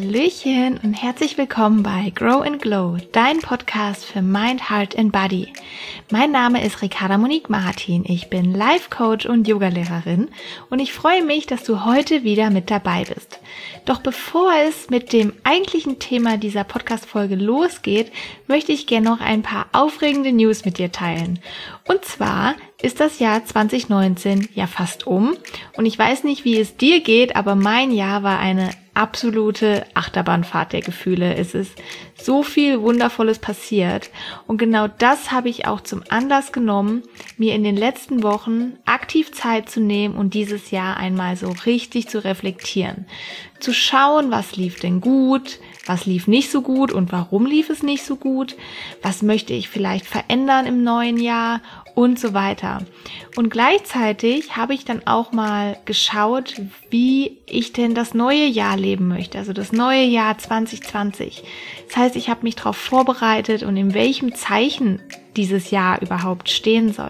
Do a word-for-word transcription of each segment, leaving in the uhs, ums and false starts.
Hallöchen und herzlich willkommen bei Grow and Glow, dein Podcast für Mind, Heart and Body. Mein Name ist Ricarda Monique Martin, ich bin Life Coach und Yogalehrerin und ich freue mich, dass du heute wieder mit dabei bist. Doch bevor es mit dem eigentlichen Thema dieser Podcast-Folge losgeht, möchte ich gerne noch ein paar aufregende News mit dir teilen. Und zwar ist das Jahr zwanzig neunzehn ja fast um und ich weiß nicht, wie es dir geht, aber mein Jahr war eine absolute Achterbahnfahrt der Gefühle. Es ist so viel Wundervolles passiert und genau das habe ich auch zum Anlass genommen, mir in den letzten Wochen aktiv Zeit zu nehmen und dieses Jahr einmal so richtig zu reflektieren. Zu schauen, was lief denn gut, was lief nicht so gut und warum lief es nicht so gut, was möchte ich vielleicht verändern im neuen Jahr und so weiter. Und gleichzeitig habe ich dann auch mal geschaut, wie ich denn das neue Jahr leben möchte, also das neue Jahr zwanzig zwanzig. Das heißt, ich habe mich darauf vorbereitet und in welchem Zeichen dieses Jahr überhaupt stehen soll.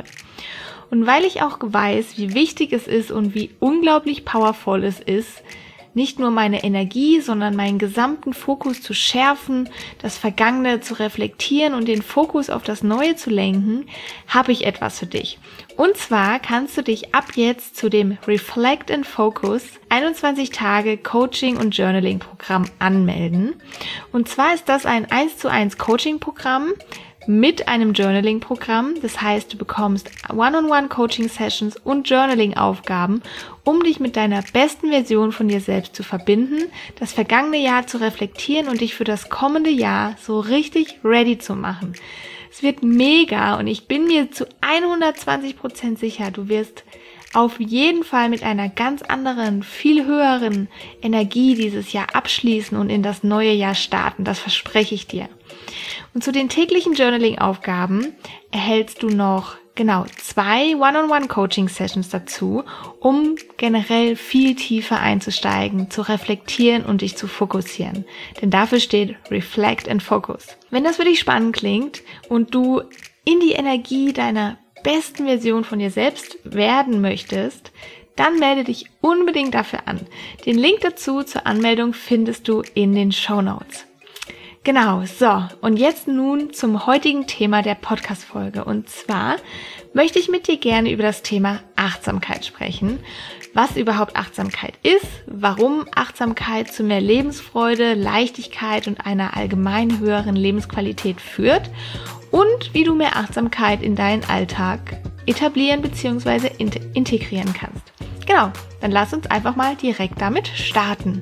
Und weil ich auch weiß, wie wichtig es ist und wie unglaublich powerful es ist, nicht nur meine Energie, sondern meinen gesamten Fokus zu schärfen, das Vergangene zu reflektieren und den Fokus auf das Neue zu lenken, habe ich etwas für dich. Und zwar kannst du dich ab jetzt zu dem Reflect and Focus einundzwanzig Tage Coaching und Journaling Programm anmelden. Und zwar ist das ein eins zu eins Coaching Programm mit einem Journaling-Programm. Das heißt, du bekommst One-on-One-Coaching-Sessions und Journaling-Aufgaben, um dich mit deiner besten Version von dir selbst zu verbinden, das vergangene Jahr zu reflektieren und dich für das kommende Jahr so richtig ready zu machen. Es wird mega und ich bin mir zu hundertzwanzig Prozent sicher, du wirst auf jeden Fall mit einer ganz anderen, viel höheren Energie dieses Jahr abschließen und in das neue Jahr starten. Das verspreche ich dir. Und zu den täglichen Journaling-Aufgaben erhältst du noch genau zwei One-on-One-Coaching-Sessions dazu, um generell viel tiefer einzusteigen, zu reflektieren und dich zu fokussieren. Denn dafür steht Reflect and Focus. Wenn das für dich spannend klingt und du in die Energie deiner besten Version von dir selbst werden möchtest, dann melde dich unbedingt dafür an. Den Link dazu zur Anmeldung findest du in den Shownotes. Genau, so, und jetzt nun zum heutigen Thema der Podcast-Folge. Und zwar möchte ich mit dir gerne über das Thema Achtsamkeit sprechen, was überhaupt Achtsamkeit ist, warum Achtsamkeit zu mehr Lebensfreude, Leichtigkeit und einer allgemein höheren Lebensqualität führt und wie du mehr Achtsamkeit in deinen Alltag etablieren bzw. integrieren kannst. Genau, dann lass uns einfach mal direkt damit starten.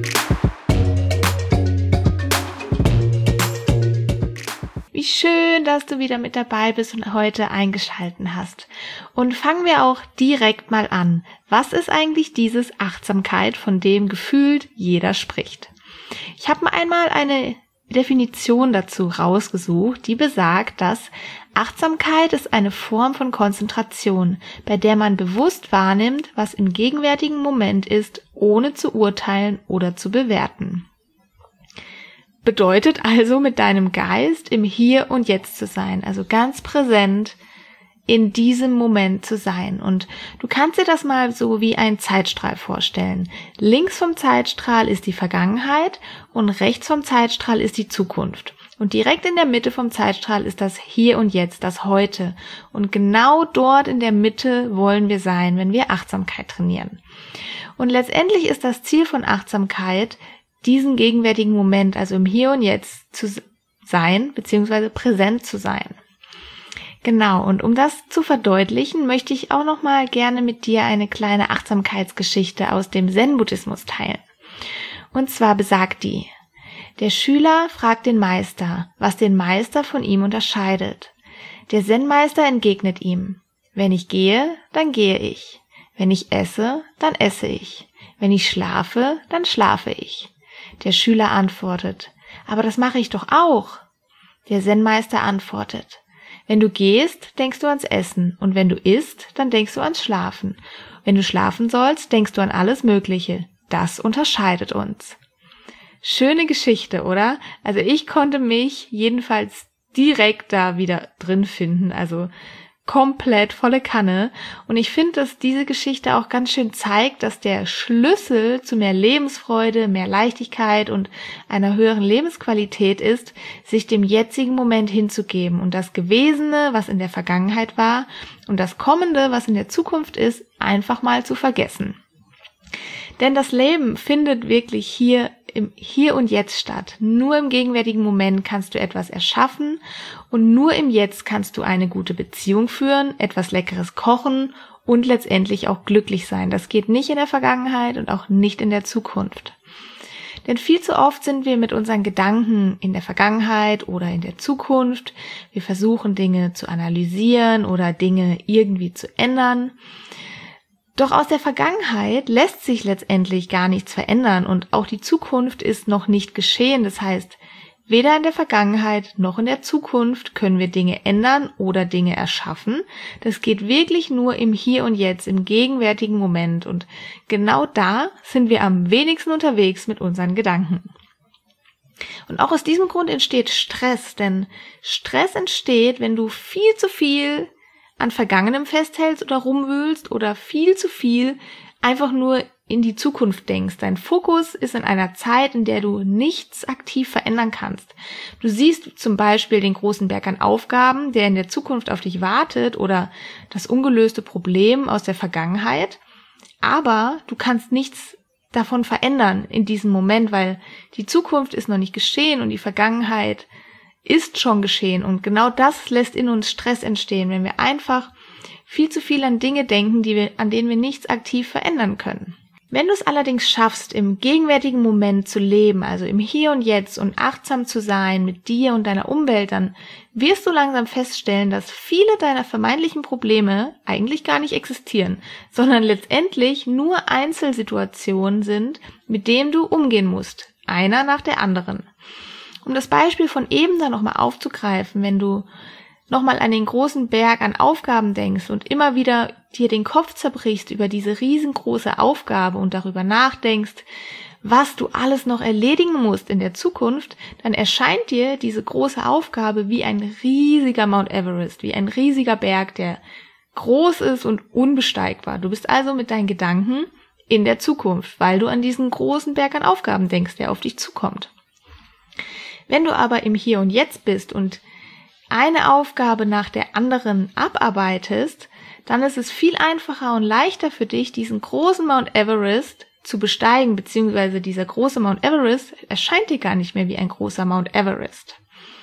Wie schön, dass du wieder mit dabei bist und heute eingeschalten hast. Und fangen wir auch direkt mal an. Was ist eigentlich dieses Achtsamkeit, von dem gefühlt jeder spricht? Ich habe mir einmal eine Definition dazu rausgesucht, die besagt, dass Achtsamkeit ist eine Form von Konzentration, bei der man bewusst wahrnimmt, was im gegenwärtigen Moment ist, ohne zu urteilen oder zu bewerten. Bedeutet also, mit deinem Geist im Hier und Jetzt zu sein, also ganz präsent in diesem Moment zu sein. Und du kannst dir das mal so wie ein Zeitstrahl vorstellen. Links vom Zeitstrahl ist die Vergangenheit und rechts vom Zeitstrahl ist die Zukunft. Und direkt in der Mitte vom Zeitstrahl ist das Hier und Jetzt, das Heute. Und genau dort in der Mitte wollen wir sein, wenn wir Achtsamkeit trainieren. Und letztendlich ist das Ziel von Achtsamkeit, diesen gegenwärtigen Moment, also im Hier und Jetzt zu sein, beziehungsweise präsent zu sein. Genau, und um das zu verdeutlichen, möchte ich auch noch mal gerne mit dir eine kleine Achtsamkeitsgeschichte aus dem Zen-Buddhismus teilen. Und zwar besagt die: Der Schüler fragt den Meister, was den Meister von ihm unterscheidet. Der Zen-Meister entgegnet ihm: Wenn ich gehe, dann gehe ich. Wenn ich esse, dann esse ich. Wenn ich schlafe, dann schlafe ich. Der Schüler antwortet: Aber das mache ich doch auch. Der Zen-Meister antwortet: Wenn du gehst, denkst du ans Essen, und wenn du isst, dann denkst du ans Schlafen. Wenn du schlafen sollst, denkst du an alles Mögliche. Das unterscheidet uns. Schöne Geschichte, oder? Also ich konnte mich jedenfalls direkt da wieder drin finden. Also komplett volle Kanne. Und ich finde, dass diese Geschichte auch ganz schön zeigt, dass der Schlüssel zu mehr Lebensfreude, mehr Leichtigkeit und einer höheren Lebensqualität ist, sich dem jetzigen Moment hinzugeben und das Gewesene, was in der Vergangenheit war, und das Kommende, was in der Zukunft ist, einfach mal zu vergessen. Denn das Leben findet wirklich hier im Hier und Jetzt statt. Nur im gegenwärtigen Moment kannst du etwas erschaffen und nur im Jetzt kannst du eine gute Beziehung führen, etwas Leckeres kochen und letztendlich auch glücklich sein. Das geht nicht in der Vergangenheit und auch nicht in der Zukunft. Denn viel zu oft sind wir mit unseren Gedanken in der Vergangenheit oder in der Zukunft. Wir versuchen Dinge zu analysieren oder Dinge irgendwie zu ändern. Doch aus der Vergangenheit lässt sich letztendlich gar nichts verändern und auch die Zukunft ist noch nicht geschehen. Das heißt, weder in der Vergangenheit noch in der Zukunft können wir Dinge ändern oder Dinge erschaffen. Das geht wirklich nur im Hier und Jetzt, im gegenwärtigen Moment. Und genau da sind wir am wenigsten unterwegs mit unseren Gedanken. Und auch aus diesem Grund entsteht Stress, denn Stress entsteht, wenn du viel zu viel an Vergangenem festhältst oder rumwühlst oder viel zu viel einfach nur in die Zukunft denkst. Dein Fokus ist in einer Zeit, in der du nichts aktiv verändern kannst. Du siehst zum Beispiel den großen Berg an Aufgaben, der in der Zukunft auf dich wartet oder das ungelöste Problem aus der Vergangenheit, aber du kannst nichts davon verändern in diesem Moment, weil die Zukunft ist noch nicht geschehen und die Vergangenheit ist schon geschehen und genau das lässt in uns Stress entstehen, wenn wir einfach viel zu viel an Dinge denken, die wir, an denen wir nichts aktiv verändern können. Wenn du es allerdings schaffst, im gegenwärtigen Moment zu leben, also im Hier und Jetzt und achtsam zu sein mit dir und deiner Umwelt, dann wirst du langsam feststellen, dass viele deiner vermeintlichen Probleme eigentlich gar nicht existieren, sondern letztendlich nur Einzelsituationen sind, mit denen du umgehen musst, einer nach der anderen. Um das Beispiel von eben dann nochmal aufzugreifen, wenn du nochmal an den großen Berg an Aufgaben denkst und immer wieder dir den Kopf zerbrichst über diese riesengroße Aufgabe und darüber nachdenkst, was du alles noch erledigen musst in der Zukunft, dann erscheint dir diese große Aufgabe wie ein riesiger Mount Everest, wie ein riesiger Berg, der groß ist und unbesteigbar. Du bist also mit deinen Gedanken in der Zukunft, weil du an diesen großen Berg an Aufgaben denkst, der auf dich zukommt. Wenn du aber im Hier und Jetzt bist und eine Aufgabe nach der anderen abarbeitest, dann ist es viel einfacher und leichter für dich, diesen großen Mount Everest zu besteigen, beziehungsweise dieser große Mount Everest erscheint dir gar nicht mehr wie ein großer Mount Everest.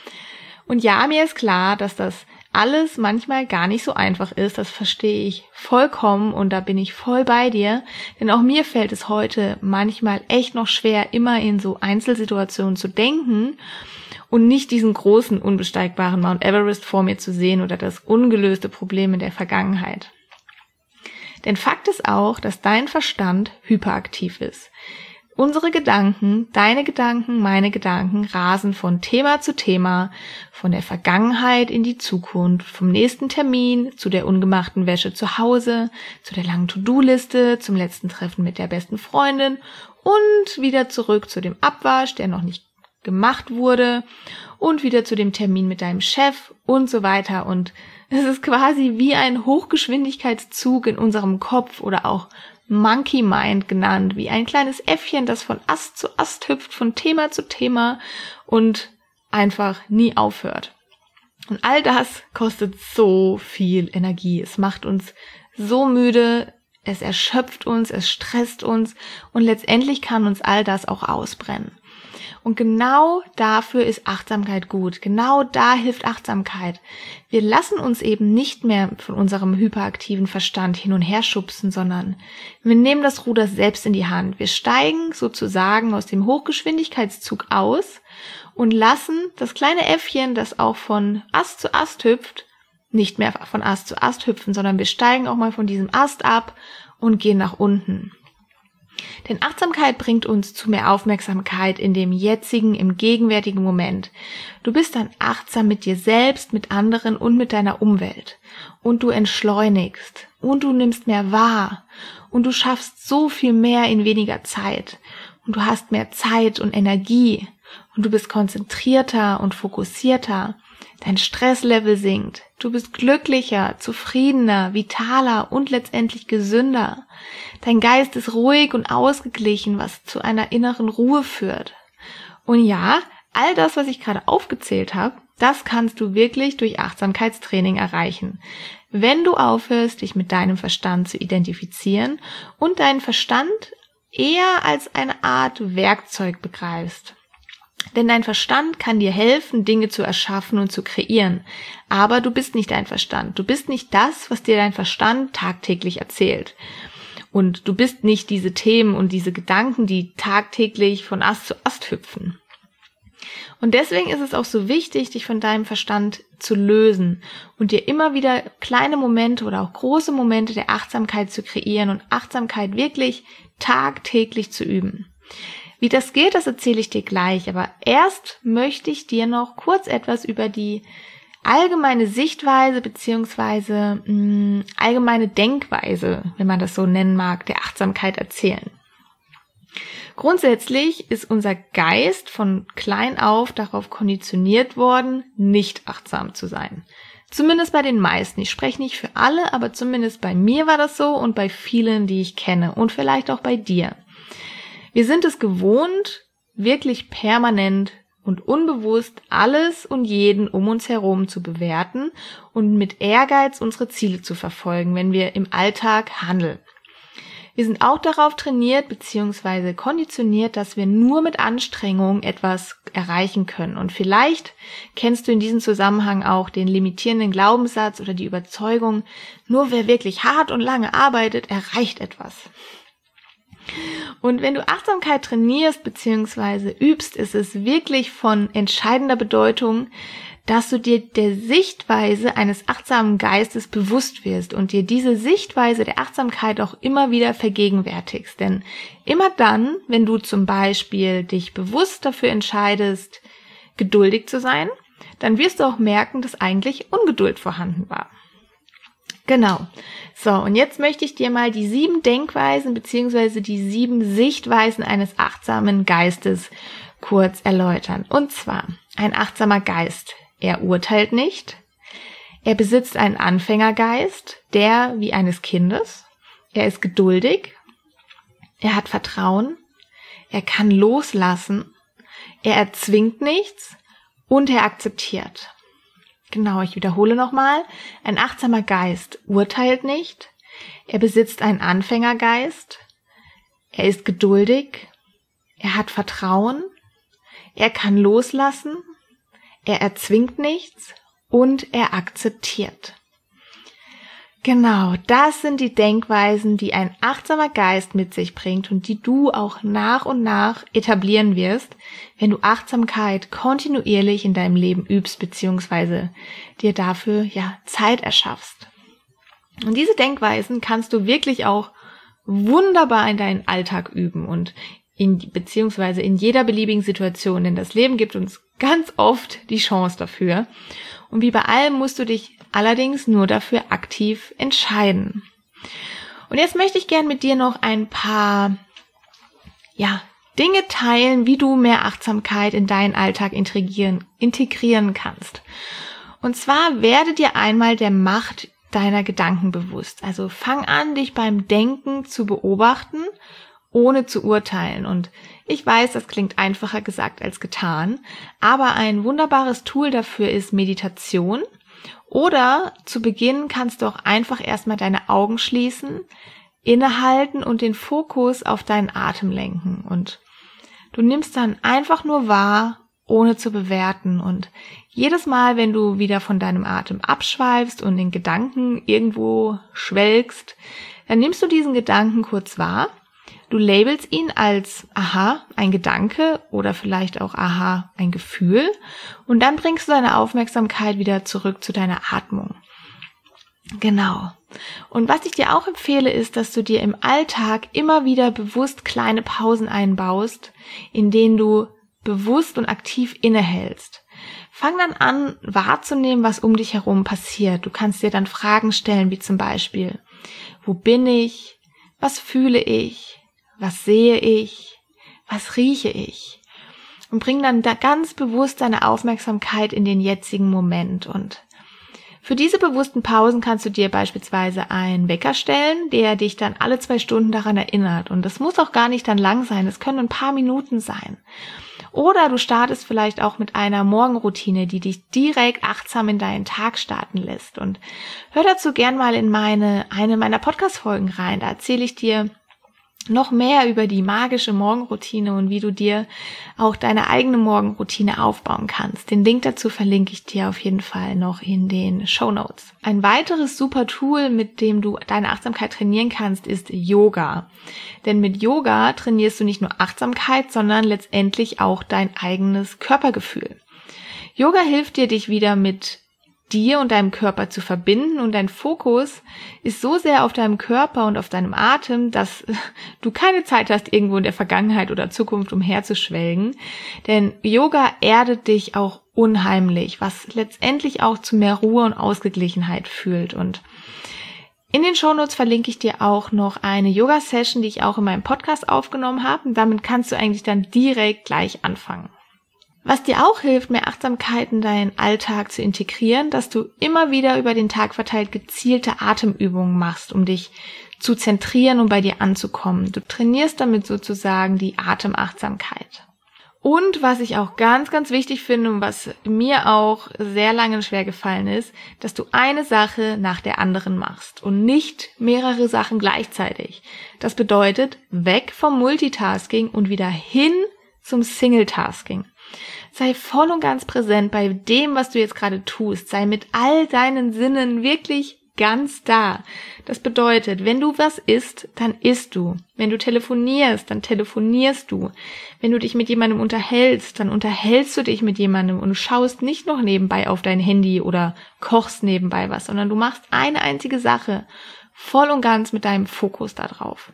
Und ja, mir ist klar, dass das alles manchmal gar nicht so einfach ist, das verstehe ich vollkommen und da bin ich voll bei dir, denn auch mir fällt es heute manchmal echt noch schwer, immer in so Einzelsituationen zu denken und nicht diesen großen, unbesteigbaren Mount Everest vor mir zu sehen oder das ungelöste Problem in der Vergangenheit. Denn Fakt ist auch, dass dein Verstand hyperaktiv ist. Unsere Gedanken, deine Gedanken, meine Gedanken rasen von Thema zu Thema, von der Vergangenheit in die Zukunft, vom nächsten Termin zu der ungemachten Wäsche zu Hause, zu der langen To-Do-Liste, zum letzten Treffen mit der besten Freundin und wieder zurück zu dem Abwasch, der noch nicht gemacht wurde und wieder zu dem Termin mit deinem Chef und so weiter. Und es ist quasi wie ein Hochgeschwindigkeitszug in unserem Kopf oder auch Monkey Mind genannt, wie ein kleines Äffchen, das von Ast zu Ast hüpft, von Thema zu Thema und einfach nie aufhört. Und all das kostet so viel Energie. Es macht uns so müde, es erschöpft uns, es stresst uns und letztendlich kann uns all das auch ausbrennen. Und genau dafür ist Achtsamkeit gut. Genau da hilft Achtsamkeit. Wir lassen uns eben nicht mehr von unserem hyperaktiven Verstand hin und her schubsen, sondern wir nehmen das Ruder selbst in die Hand. Wir steigen sozusagen aus dem Hochgeschwindigkeitszug aus und lassen das kleine Äffchen, das auch von Ast zu Ast hüpft, nicht mehr von Ast zu Ast hüpfen, sondern wir steigen auch mal von diesem Ast ab und gehen nach unten. Denn Achtsamkeit bringt uns zu mehr Aufmerksamkeit in dem jetzigen, im gegenwärtigen Moment. Du bist dann achtsam mit dir selbst, mit anderen und mit deiner Umwelt. Und du entschleunigst und du nimmst mehr wahr und du schaffst so viel mehr in weniger Zeit. Und du hast mehr Zeit und Energie und du bist konzentrierter und fokussierter. dein Stresslevel sinkt, du bist glücklicher, zufriedener, vitaler und letztendlich gesünder. Dein Geist ist ruhig und ausgeglichen, was zu einer inneren Ruhe führt. Und ja, all das, was ich gerade aufgezählt habe, das kannst du wirklich durch Achtsamkeitstraining erreichen. Wenn du aufhörst, dich mit deinem Verstand zu identifizieren und deinen Verstand eher als eine Art Werkzeug begreifst. Denn dein Verstand kann dir helfen, Dinge zu erschaffen und zu kreieren. Aber du bist nicht dein Verstand. Du bist nicht das, was dir dein Verstand tagtäglich erzählt. Und du bist nicht diese Themen und diese Gedanken, die tagtäglich von Ast zu Ast hüpfen. Und deswegen ist es auch so wichtig, dich von deinem Verstand zu lösen und dir immer wieder kleine Momente oder auch große Momente der Achtsamkeit zu kreieren und Achtsamkeit wirklich tagtäglich zu üben. Wie das geht, das erzähle ich dir gleich, aber erst möchte ich dir noch kurz etwas über die allgemeine Sichtweise beziehungsweise mh, allgemeine Denkweise, wenn man das so nennen mag, der Achtsamkeit erzählen. Grundsätzlich ist unser Geist von klein auf darauf konditioniert worden, nicht achtsam zu sein. Zumindest bei den meisten. Ich spreche nicht für alle, aber zumindest bei mir war das so und bei vielen, die ich kenne und vielleicht auch bei dir. Wir sind es gewohnt, wirklich permanent und unbewusst alles und jeden um uns herum zu bewerten und mit Ehrgeiz unsere Ziele zu verfolgen, wenn wir im Alltag handeln. Wir sind auch darauf trainiert bzw. konditioniert, dass wir nur mit Anstrengung etwas erreichen können. Und vielleicht kennst du in diesem Zusammenhang auch den limitierenden Glaubenssatz oder die Überzeugung, nur wer wirklich hart und lange arbeitet, erreicht etwas. Und wenn du Achtsamkeit trainierst bzw. übst, ist es wirklich von entscheidender Bedeutung, dass du dir der Sichtweise eines achtsamen Geistes bewusst wirst und dir diese Sichtweise der Achtsamkeit auch immer wieder vergegenwärtigst. Denn immer dann, wenn du zum Beispiel dich bewusst dafür entscheidest, geduldig zu sein, dann wirst du auch merken, dass eigentlich Ungeduld vorhanden war. Genau. So, und jetzt möchte ich dir mal die sieben Denkweisen bzw. die sieben Sichtweisen eines achtsamen Geistes kurz erläutern. Und zwar, ein achtsamer Geist. Er urteilt nicht. Er besitzt einen Anfängergeist, der wie eines Kindes. Er ist geduldig. Er hat Vertrauen. Er kann loslassen. Er erzwingt nichts und er akzeptiert. Genau, ich wiederhole nochmal. Ein achtsamer Geist urteilt nicht. Er besitzt einen Anfängergeist. Er ist geduldig. Er hat Vertrauen. Er kann loslassen. Er erzwingt nichts und er akzeptiert. Genau, das sind die Denkweisen, die ein achtsamer Geist mit sich bringt und die du auch nach und nach etablieren wirst, wenn du Achtsamkeit kontinuierlich in deinem Leben übst bzw. dir dafür ja Zeit erschaffst. Und diese Denkweisen kannst du wirklich auch wunderbar in deinen Alltag üben und in beziehungsweise in jeder beliebigen Situation, denn das Leben gibt uns ganz oft die Chance dafür. Und wie bei allem musst du dich allerdings nur dafür aktiv entscheiden. Und jetzt möchte ich gern mit dir noch ein paar, ja, Dinge teilen, wie du mehr Achtsamkeit in deinen Alltag integrieren, integrieren kannst. Und zwar werde dir einmal der Macht deiner Gedanken bewusst. Also fang an, dich beim Denken zu beobachten, ohne zu urteilen. Und ich weiß, das klingt einfacher gesagt als getan, aber ein wunderbares Tool dafür ist Meditation. Oder zu Beginn kannst du auch einfach erstmal deine Augen schließen, innehalten und den Fokus auf deinen Atem lenken. Und du nimmst dann einfach nur wahr, ohne zu bewerten. Und jedes Mal, wenn du wieder von deinem Atem abschweifst und in Gedanken irgendwo schwelgst, dann nimmst du diesen Gedanken kurz wahr. Du labelst ihn als aha, ein Gedanke oder vielleicht auch aha, ein Gefühl und dann bringst du deine Aufmerksamkeit wieder zurück zu deiner Atmung. Genau. Und was ich dir auch empfehle, ist, dass du dir im Alltag immer wieder bewusst kleine Pausen einbaust, in denen du bewusst und aktiv innehältst. Fang dann an, wahrzunehmen, was um dich herum passiert. Du kannst dir dann Fragen stellen, wie zum Beispiel, wo bin ich? Was fühle ich? Was sehe ich? Was rieche ich? und bring dann da ganz bewusst deine Aufmerksamkeit in den jetzigen Moment. Und für diese bewussten Pausen kannst du dir beispielsweise einen Wecker stellen, der dich dann alle zwei Stunden daran erinnert. Und das muss auch gar nicht dann lang sein, es können ein paar Minuten sein. Oder du startest vielleicht auch mit einer Morgenroutine, die dich direkt achtsam in deinen Tag starten lässt. Und hör dazu gern mal in meine eine meiner Podcast-Folgen rein. Da erzähle ich dir noch mehr über die magische Morgenroutine und wie du dir auch deine eigene Morgenroutine aufbauen kannst. Den Link dazu verlinke ich dir auf jeden Fall noch in den Shownotes. Ein weiteres super Tool, mit dem du deine Achtsamkeit trainieren kannst, ist Yoga. Denn mit Yoga trainierst du nicht nur Achtsamkeit, sondern letztendlich auch dein eigenes Körpergefühl. Yoga hilft dir, dich wieder mit dir und deinem Körper zu verbinden, und dein Fokus ist so sehr auf deinem Körper und auf deinem Atem, dass du keine Zeit hast, irgendwo in der Vergangenheit oder Zukunft umherzuschwelgen. Denn Yoga erdet dich auch unheimlich, was letztendlich auch zu mehr Ruhe und Ausgeglichenheit führt. Und in den Shownotes verlinke ich dir auch noch eine Yoga-Session, die ich auch in meinem Podcast aufgenommen habe. Und damit kannst du eigentlich dann direkt gleich anfangen. Was dir auch hilft, mehr Achtsamkeit in deinen Alltag zu integrieren, dass du immer wieder über den Tag verteilt gezielte Atemübungen machst, um dich zu zentrieren und bei dir anzukommen. Du trainierst damit sozusagen die Atemachtsamkeit. Und was ich auch ganz, ganz wichtig finde und was mir auch sehr lange schwer gefallen ist, dass du eine Sache nach der anderen machst und nicht mehrere Sachen gleichzeitig. Das bedeutet, weg vom Multitasking und wieder hin zum Singletasking. Sei voll und ganz präsent bei dem, was du jetzt gerade tust. Sei mit all deinen Sinnen wirklich ganz da. Das bedeutet, wenn du was isst, dann isst du. Wenn du telefonierst, dann telefonierst du. Wenn du dich mit jemandem unterhältst, dann unterhältst du dich mit jemandem und schaust nicht noch nebenbei auf dein Handy oder kochst nebenbei was, sondern du machst eine einzige Sache voll und ganz mit deinem Fokus da drauf.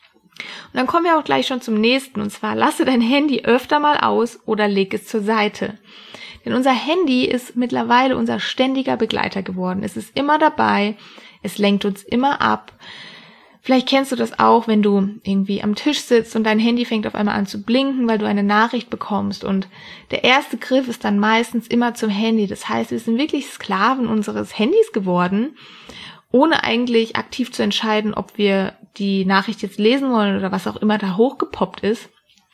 Und dann kommen wir auch gleich schon zum nächsten, und zwar lasse dein Handy öfter mal aus oder leg es zur Seite. Denn unser Handy ist mittlerweile unser ständiger Begleiter geworden. Es ist immer dabei, es lenkt uns immer ab. Vielleicht kennst du das auch, wenn du irgendwie am Tisch sitzt und dein Handy fängt auf einmal an zu blinken, weil du eine Nachricht bekommst, und der erste Griff ist dann meistens immer zum Handy. Das heißt, wir sind wirklich Sklaven unseres Handys geworden, ohne eigentlich aktiv zu entscheiden, ob wir die Nachricht jetzt lesen wollen oder was auch immer da hochgepoppt ist.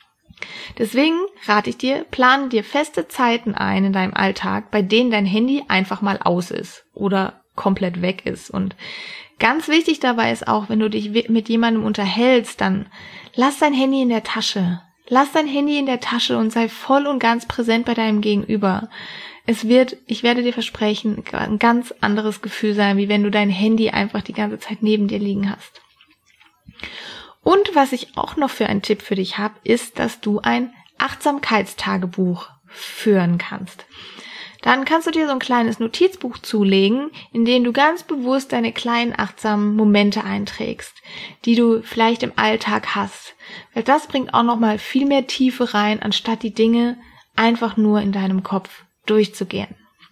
Deswegen rate ich dir, plane dir feste Zeiten ein in deinem Alltag, bei denen dein Handy einfach mal aus ist oder komplett weg ist. Und ganz wichtig dabei ist auch, wenn du dich mit jemandem unterhältst, dann lass dein Handy in der Tasche. Lass dein Handy in der Tasche und sei voll und ganz präsent bei deinem Gegenüber. Es wird, ich werde dir versprechen, ein ganz anderes Gefühl sein, wie wenn du dein Handy einfach die ganze Zeit neben dir liegen hast. Und was ich auch noch für einen Tipp für dich habe, ist, dass du ein Achtsamkeitstagebuch führen kannst. Dann kannst du dir so ein kleines Notizbuch zulegen, in dem du ganz bewusst deine kleinen achtsamen Momente einträgst, die du vielleicht im Alltag hast. Weil das bringt auch nochmal viel mehr Tiefe rein, anstatt die Dinge einfach nur in deinem Kopf durchzugehen.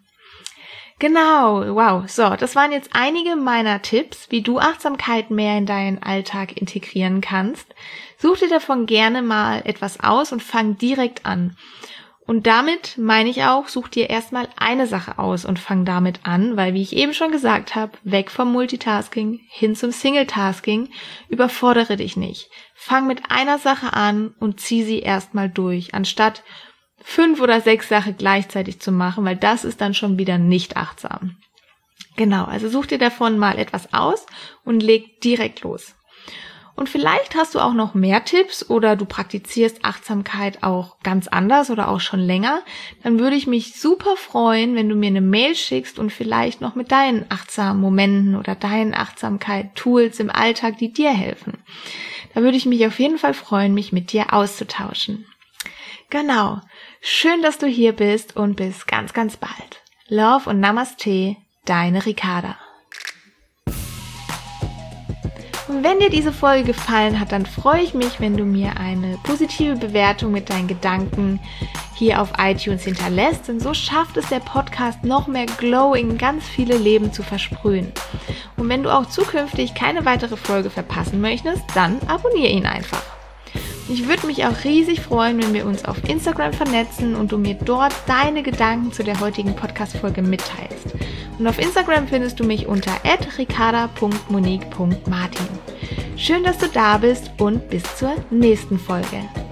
Genau, wow. So, das waren jetzt einige meiner Tipps, wie du Achtsamkeit mehr in deinen Alltag integrieren kannst. Such dir davon gerne mal etwas aus und fang direkt an. Und damit meine ich auch, such dir erstmal eine Sache aus und fang damit an, weil, wie ich eben schon gesagt habe, weg vom Multitasking hin zum Singletasking, überfordere dich nicht. Fang mit einer Sache an und zieh sie erstmal durch, anstatt fünf oder sechs Sachen gleichzeitig zu machen, weil das ist dann schon wieder nicht achtsam. Genau, also such dir davon mal etwas aus und leg direkt los. Und vielleicht hast du auch noch mehr Tipps oder du praktizierst Achtsamkeit auch ganz anders oder auch schon länger. Dann würde ich mich super freuen, wenn du mir eine Mail schickst und vielleicht noch mit deinen achtsamen Momenten oder deinen Achtsamkeit-Tools im Alltag, die dir helfen. Da würde ich mich auf jeden Fall freuen, mich mit dir auszutauschen. Genau. Schön, dass du hier bist und bis ganz, ganz bald. Love und Namaste, deine Ricarda. Und wenn dir diese Folge gefallen hat, dann freue ich mich, wenn du mir eine positive Bewertung mit deinen Gedanken hier auf iTunes hinterlässt, denn so schafft es der Podcast noch mehr Glow in ganz viele Leben zu versprühen. Und wenn du auch zukünftig keine weitere Folge verpassen möchtest, dann abonniere ihn einfach. Ich würde mich auch riesig freuen, wenn wir uns auf Instagram vernetzen und du mir dort deine Gedanken zu der heutigen Podcast-Folge mitteilst. Und auf Instagram findest du mich unter at ricarda punkt monique punkt martin. Schön, dass du da bist und bis zur nächsten Folge.